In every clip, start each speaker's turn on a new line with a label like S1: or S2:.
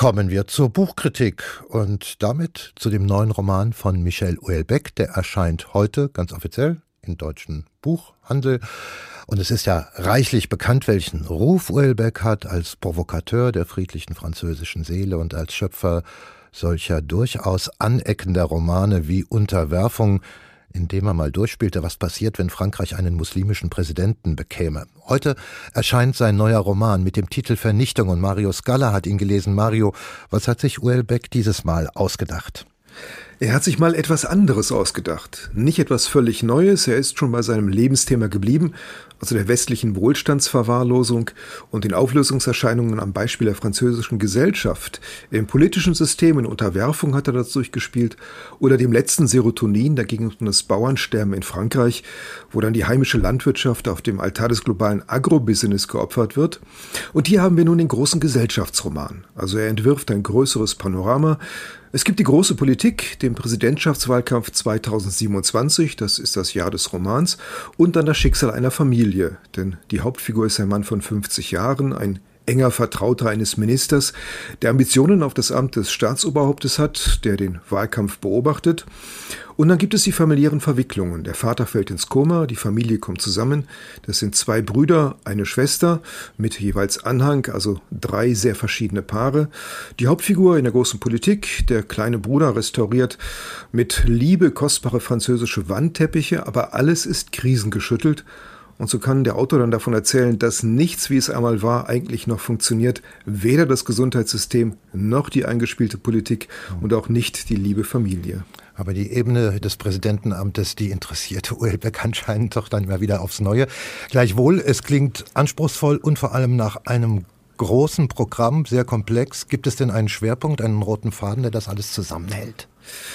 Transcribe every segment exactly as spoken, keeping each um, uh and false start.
S1: Kommen wir zur Buchkritik und damit zu dem neuen Roman von Michel Houellebecq. Der erscheint heute ganz offiziell im deutschen Buchhandel. Und es ist ja reichlich bekannt, welchen Ruf Houellebecq hat als Provokateur der friedlichen französischen Seele und als Schöpfer solcher durchaus aneckender Romane wie Unterwerfung, in dem er mal durchspielte, was passiert, wenn Frankreich einen muslimischen Präsidenten bekäme. Heute erscheint sein neuer Roman mit dem Titel Vernichtung und Mario Scala hat ihn gelesen. Mario, was hat sich Houellebecq dieses Mal ausgedacht?
S2: Er hat sich mal etwas anderes ausgedacht. Nicht etwas völlig Neues, er ist schon bei seinem Lebensthema geblieben, also der westlichen Wohlstandsverwahrlosung und den Auflösungserscheinungen am Beispiel der französischen Gesellschaft. Im politischen System in Unterwerfung hat er das durchgespielt oder dem letzten Serotonin, dagegen das Bauernsterben in Frankreich, wo dann die heimische Landwirtschaft auf dem Altar des globalen Agrobusiness geopfert wird. Und hier haben wir nun den großen Gesellschaftsroman. Also er entwirft ein größeres Panorama. Es gibt die große Politik, den Präsidentschaftswahlkampf zweitausendsiebenundzwanzig, das ist das Jahr des Romans, und dann das Schicksal einer Familie. Denn die Hauptfigur ist ein Mann von fünfzig Jahren, ein enger Vertrauter eines Ministers, der Ambitionen auf das Amt des Staatsoberhauptes hat, der den Wahlkampf beobachtet. Und dann gibt es die familiären Verwicklungen. Der Vater fällt ins Koma, die Familie kommt zusammen. Das sind zwei Brüder, eine Schwester mit jeweils Anhang, also drei sehr verschiedene Paare. Die Hauptfigur in der großen Politik, der kleine Bruder, restauriert mit Liebe kostbare französische Wandteppiche, aber alles ist krisengeschüttelt. Und so kann der Autor dann davon erzählen, dass nichts, wie es einmal war, eigentlich noch funktioniert. Weder das Gesundheitssystem noch die eingespielte Politik und auch nicht die liebe Familie.
S1: Aber die Ebene des Präsidentenamtes, die interessierte Houellebecq anscheinend doch dann immer wieder aufs Neue. Gleichwohl, es klingt anspruchsvoll und vor allem nach einem großen Programm, sehr komplex. Gibt es denn einen Schwerpunkt, einen roten Faden, der das alles zusammenhält?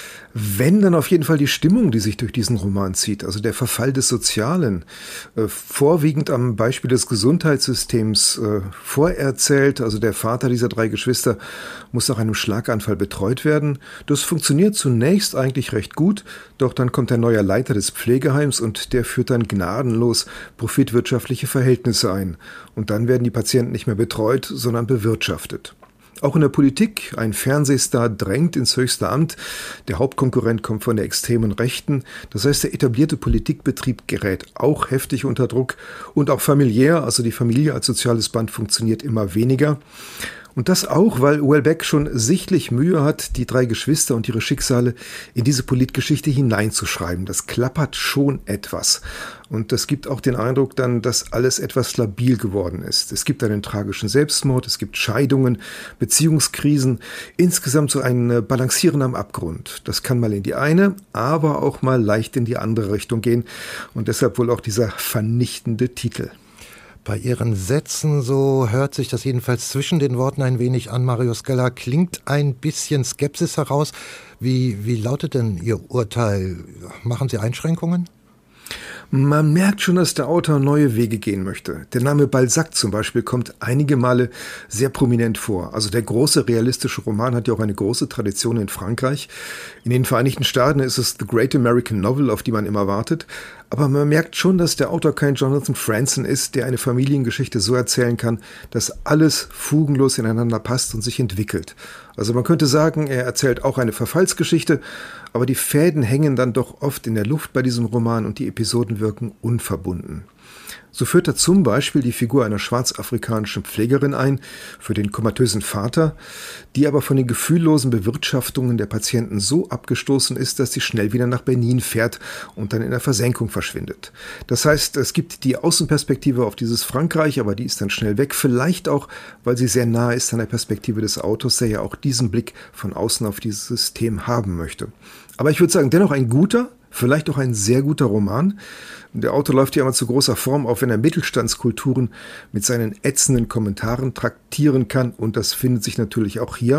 S2: Wenn, dann auf jeden Fall die Stimmung, die sich durch diesen Roman zieht, also der Verfall des Sozialen, äh, vorwiegend am Beispiel des Gesundheitssystems äh, vorerzählt. Also der Vater dieser drei Geschwister muss nach einem Schlaganfall betreut werden. Das funktioniert zunächst eigentlich recht gut, doch dann kommt ein neuer Leiter des Pflegeheims und der führt dann gnadenlos profitwirtschaftliche Verhältnisse ein. Und dann werden die Patienten nicht mehr betreut, sondern bewirtschaftet. Auch in der Politik, ein Fernsehstar drängt ins höchste Amt, der Hauptkonkurrent kommt von der extremen Rechten, das heißt, der etablierte Politikbetrieb gerät auch heftig unter Druck und auch familiär, also die Familie als soziales Band funktioniert immer weniger. Und das auch, weil Houellebecq schon sichtlich Mühe hat, die drei Geschwister und ihre Schicksale in diese Politgeschichte hineinzuschreiben. Das klappert schon etwas. Und das gibt auch den Eindruck dann, dass alles etwas labil geworden ist. Es gibt einen tragischen Selbstmord, es gibt Scheidungen, Beziehungskrisen, insgesamt so ein Balancieren am Abgrund. Das kann mal in die eine, aber auch mal leicht in die andere Richtung gehen. Und deshalb wohl auch dieser vernichtende Titel.
S1: Bei Ihren Sätzen, so hört sich das jedenfalls zwischen den Worten ein wenig an, Mario Scala, klingt ein bisschen Skepsis heraus. Wie, wie lautet denn Ihr Urteil? Machen Sie Einschränkungen?
S2: Man merkt schon, dass der Autor neue Wege gehen möchte. Der Name Balzac zum Beispiel kommt einige Male sehr prominent vor. Also der große realistische Roman hat ja auch eine große Tradition in Frankreich. In den Vereinigten Staaten ist es The Great American Novel, auf die man immer wartet. Aber man merkt schon, dass der Autor kein Jonathan Franzen ist, der eine Familiengeschichte so erzählen kann, dass alles fugenlos ineinander passt und sich entwickelt. Also man könnte sagen, er erzählt auch eine Verfallsgeschichte, aber die Fäden hängen dann doch oft in der Luft bei diesem Roman und die Episoden wirken unverbunden. So führt er zum Beispiel die Figur einer schwarzafrikanischen Pflegerin ein, für den komatösen Vater, die aber von den gefühllosen Bewirtschaftungen der Patienten so abgestoßen ist, dass sie schnell wieder nach Benin fährt und dann in der Versenkung verschwindet. Das heißt, es gibt die Außenperspektive auf dieses Frankreich, aber die ist dann schnell weg, vielleicht auch, weil sie sehr nahe ist an der Perspektive des Autors, der ja auch diesen Blick von außen auf dieses System haben möchte. Aber ich würde sagen, dennoch ein guter, vielleicht auch ein sehr guter Roman. Der Autor läuft ja immer zu großer Form auf, wenn er Mittelstandskulturen mit seinen ätzenden Kommentaren traktieren kann. Und das findet sich natürlich auch hier.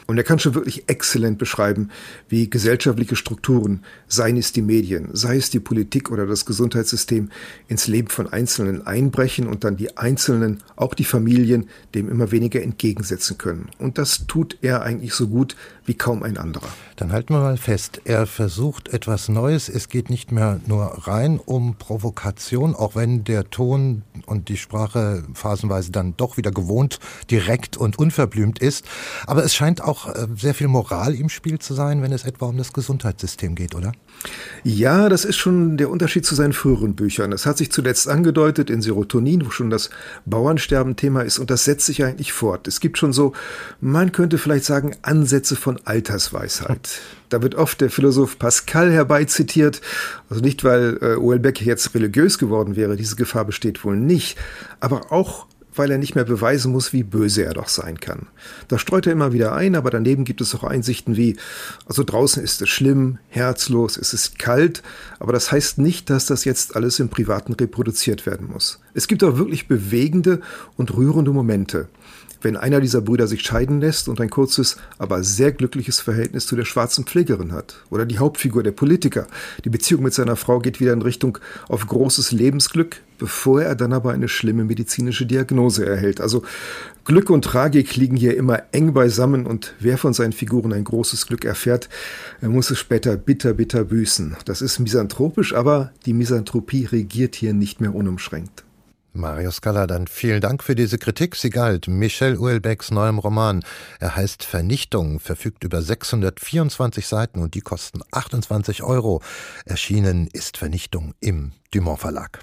S2: Und er kann schon wirklich exzellent beschreiben, wie gesellschaftliche Strukturen, seien es die Medien, sei es die Politik oder das Gesundheitssystem, ins Leben von Einzelnen einbrechen und dann die Einzelnen, auch die Familien, dem immer weniger entgegensetzen können. Und das tut er eigentlich so gut wie kaum ein anderer.
S1: Dann halten wir mal fest, er versucht etwas Neues. Es geht nicht mehr nur rein um Provokation, auch wenn der Ton und die Sprache phasenweise dann doch wieder gewohnt, direkt und unverblümt ist. Aber es scheint auch sehr viel Moral im Spiel zu sein, wenn es etwa um das Gesundheitssystem geht, oder?
S2: Ja, das ist schon der Unterschied zu seinen früheren Büchern. Das hat sich zuletzt angedeutet in Serotonin, wo schon das Bauernsterben Thema ist, und das setzt sich eigentlich fort. Es gibt schon so, man könnte vielleicht sagen, Ansätze von Altersweisheit. Da wird oft der Philosoph Pascal herbeizitiert, also nicht, weil äh, Houellebecq jetzt religiös geworden wäre, diese Gefahr besteht wohl nicht, aber auch weil er nicht mehr beweisen muss, wie böse er doch sein kann. Da streut er immer wieder ein, aber daneben gibt es auch Einsichten wie, also draußen ist es schlimm, herzlos, es ist kalt, aber das heißt nicht, dass das jetzt alles im Privaten reproduziert werden muss. Es gibt auch wirklich bewegende und rührende Momente. Wenn einer dieser Brüder sich scheiden lässt und ein kurzes, aber sehr glückliches Verhältnis zu der schwarzen Pflegerin hat. Oder die Hauptfigur, der Politiker. Die Beziehung mit seiner Frau geht wieder in Richtung auf großes Lebensglück, bevor er dann aber eine schlimme medizinische Diagnose erhält. Also Glück und Tragik liegen hier immer eng beisammen, und wer von seinen Figuren ein großes Glück erfährt, er muss es später bitter, bitter büßen. Das ist misanthropisch, aber die Misanthropie regiert hier nicht mehr unumschränkt.
S1: Mario Scala, dann vielen Dank für diese Kritik. Sie galt Michel Houellebecqs neuem Roman. Er heißt Vernichtung, verfügt über sechshundertvierundzwanzig Seiten und die kosten achtundzwanzig Euro. Erschienen ist Vernichtung im Dumont Verlag.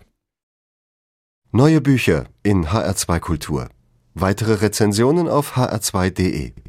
S3: Neue Bücher in H R zwei Kultur. Weitere Rezensionen auf h r zwei punkt de.